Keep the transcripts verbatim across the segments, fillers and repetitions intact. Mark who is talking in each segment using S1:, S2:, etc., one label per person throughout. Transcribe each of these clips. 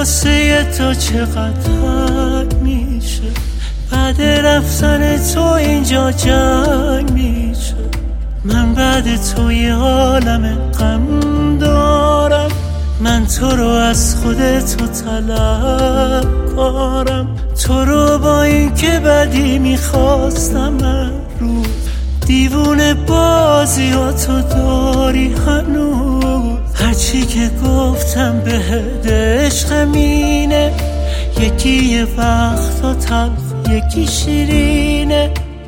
S1: واسه تو چقدر میشه، بعد رفتن تو اینجا جنگ میشه. من بعد تو یه عالم غم دارم، من تو رو از خودت تو طلبکارم. تو رو با این که بدی میخواستم من رو دیوونه بازی ها تو داری هنوز. هرچی که گفتم بهت عشقمینه، یکی یه وقتا تلخ یکی شیرینه.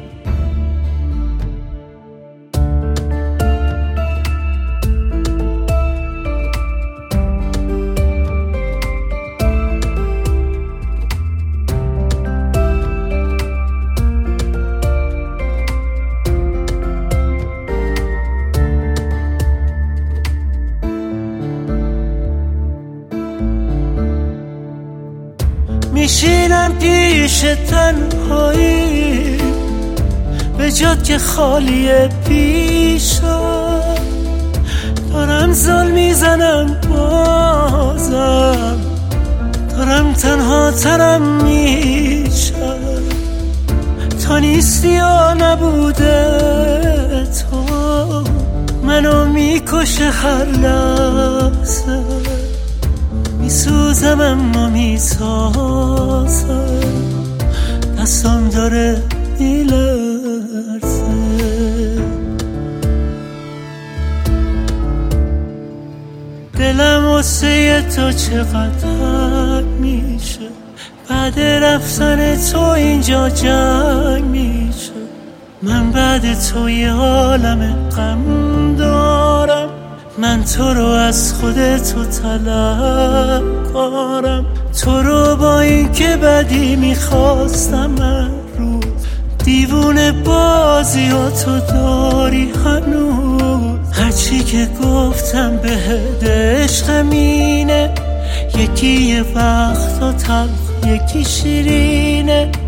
S1: میشینم پیش تنهایی به جات که خالیه پیشم، دارم زل میزنم بازم، دارم تنها ترم میشم. تا نیستی یا نبوده تو منو میکشه هر لحظه، میسوزم اما میسازم، دستم داره میلرزه. دلم واسه تو چقدر میشه، بعد رفتن تو اینجا جنگ میشه. من بعد تو یه عالم غم دارم، من تو رو از خودت تو طلبکارم. تو رو با این که بدی میخواستم من رو دیوونه بازی ها تو داری هنوز. هرچی که گفتم بهت عشقمینه، یکی یه وقتا تلخ یکی شیرینه.